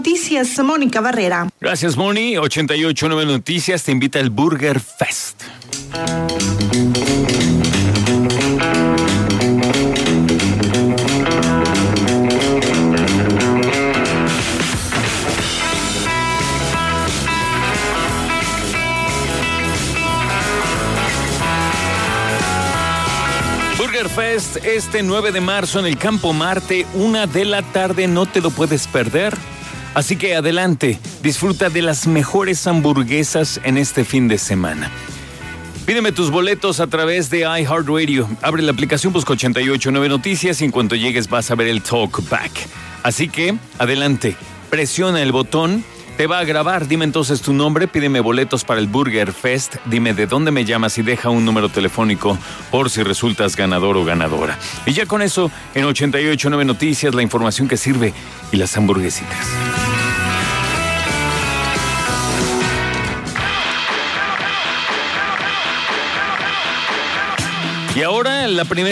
Noticias, Mónica Barrera. Gracias, Moni. 88.9 Noticias te invita al Burger Fest. Burger Fest este 9 de marzo en el Campo Marte, 1:00 p.m, no te lo puedes perder. Así que adelante, disfruta de las mejores hamburguesas en este fin de semana. Pídeme tus boletos a través de iHeartRadio. Abre la aplicación, busca 88.9 Noticias y en cuanto llegues vas a ver el talkback. Así que, adelante, presiona el botón, te va a grabar. Dime entonces tu nombre, pídeme boletos para el Burger Fest, dime de dónde me llamas y deja un número telefónico por si resultas ganador o ganadora. Y ya con eso, en 88.9 Noticias, la información que sirve y las hamburguesitas. Y ahora la primera